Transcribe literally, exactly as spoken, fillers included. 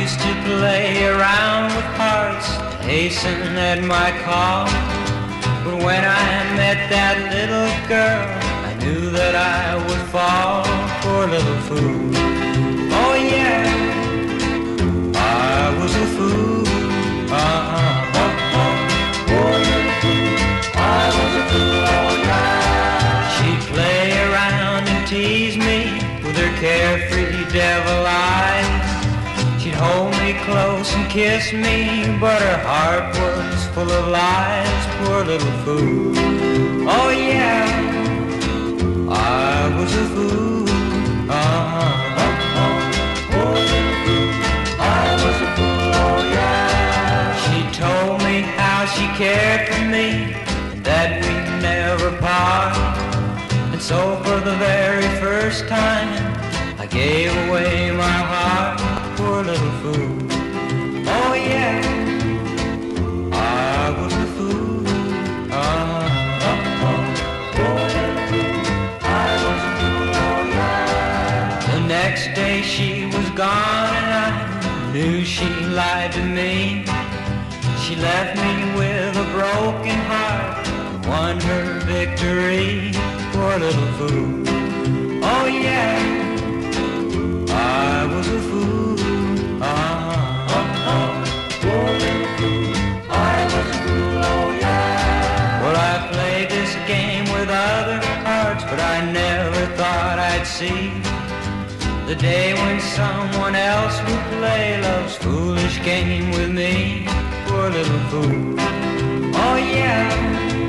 used to play around with hearts, hasten at my call. But when I met that little girl, I knew that I would fall. Poor little fool. Oh yeah, I was a fool. Uh-huh. Oh, oh. Poor little fool. I was a fool. Oh yeah. She'd play around and tease me with her carefree devil eyes. She'd hold me close and kiss me, but her heart was full of lies. Poor little fool. Oh yeah, I was a fool. Uh-huh. Oh, oh. Poor little fool. I was a fool. Oh yeah. She told me how she cared for me and that we'd never part. And so for the very first time I gave away my heart. Poor little fool. Oh yeah, I was a fool. Uh-huh. Oh, oh. Poor little fool. I was a fool. Oh yeah. The next day she was gone and I knew she lied to me. She left me with a broken heart and won her victory. Poor little fool. Oh yeah, I was a fool. Uh-huh. Oh, oh. Poor little fool. I was a fool. Oh yeah. Well, I played this game with other hearts, but I never thought I'd see the day when someone else would play love's foolish game with me. Poor little fool. Oh yeah.